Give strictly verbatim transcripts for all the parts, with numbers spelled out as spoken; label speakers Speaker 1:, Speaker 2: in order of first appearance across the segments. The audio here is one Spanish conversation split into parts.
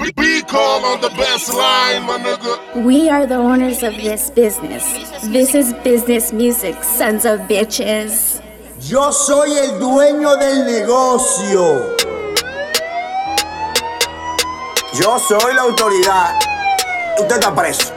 Speaker 1: We call on the best line, my nigga.
Speaker 2: We are the owners of this business. This is business music, sons of bitches.
Speaker 3: Yo soy el dueño del negocio. Yo soy la autoridad. Usted está preso.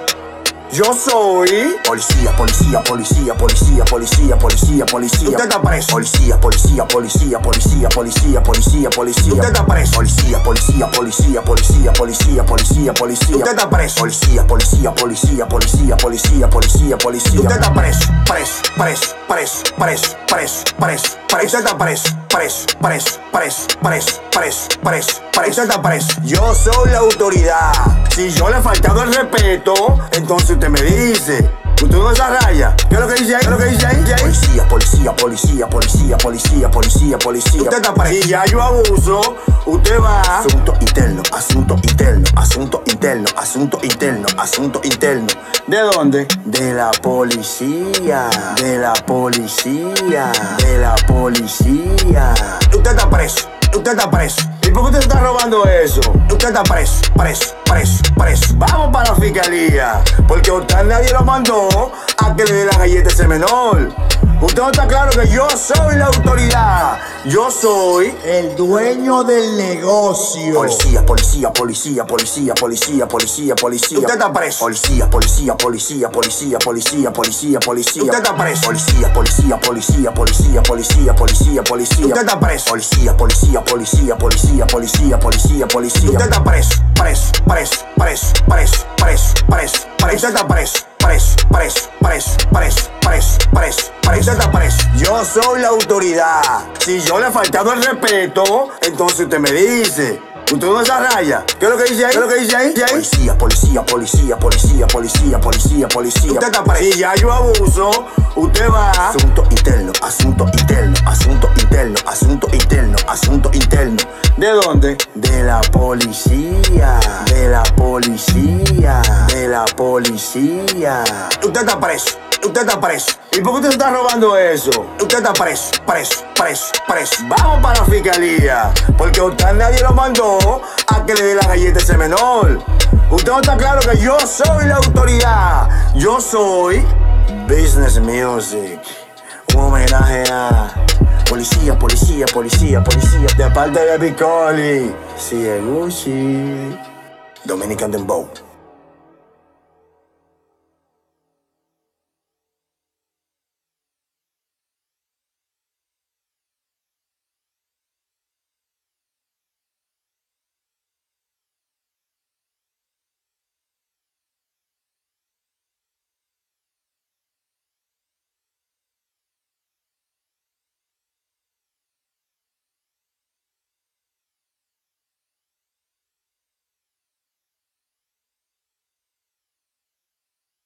Speaker 3: Yo soy policía, policía, policía, policía, policía, policía, policía. Usted está preso. Policía, policía, policía, policía, policía, policía, policía. Usted está preso. Policía, policía, policía, policía, policía, policía, policía. Usted está preso. Policía, policía, policía, policía, policía, policía, policía. Usted está preso, preso, preso, preso, preso, preso, preso, preso. Usted está preso, preso, preso, preso, preso, preso, preso, preso. Usted está preso. Yo soy la autoridad. Si yo le he faltado el respeto, entonces usted me dice, usted no esa raya. ¿Qué es lo que dice ahí? ¿Qué es lo que dice ahí? Policía, policía, policía, policía, policía, policía, policía. Usted está preso. Si ya yo abuso, usted va. Asunto interno, asunto interno, asunto interno, asunto interno, asunto interno. ¿De dónde? De la policía, de la policía, de la policía. Usted está preso. Usted está preso. ¿Y por qué usted está robando eso? Usted está preso, preso, preso, preso. Vamos para la fiscalía, porque a usted nadie lo mandó a que le dé la galleta a ese menor. Usted no está claro que yo soy la autoridad. Yo soy el dueño del negocio. Policía, policía, policía, policía, policía, policía, policía. Usted está preso. Policía, policía, policía, policía, policía, policía, policía. Usted está preso. Policía, policía, policía, policía, policía, policía, policía. Usted está preso. Policía, policía, policía, policía, policía, policía, policía. Usted está preso, preso, preso, preso, preso, preso, preso, preso. Usted está preso, preso, preso, preso, preso, preso, preso, preso. Usted está preso. Yo soy la autoridad. Si yo le he faltado el respeto, entonces usted me dice, usted no esa raya. ¿Qué es lo que dice ahí? ¿Qué es lo que dice ahí? Policía, policía, policía, policía, policía, policía, policía. Usted está preso. Si ya yo abuso, usted va. Asunto interno, asunto interno, asunto interno, asunto interno, asunto interno. ¿De dónde? De la policía, de la policía, de la policía. Usted está preso. Usted está preso. ¿Y por qué usted está robando eso? Usted está preso, preso, preso, preso. Vamos para la fiscalía, porque a usted nadie lo mandó a que le dé la galleta a ese menor. Usted no está claro que yo soy la autoridad. Yo soy Business Music. Un homenaje a policía, policía, policía, policía. De parte de Bicoli, Gucci, Dominican Dembow.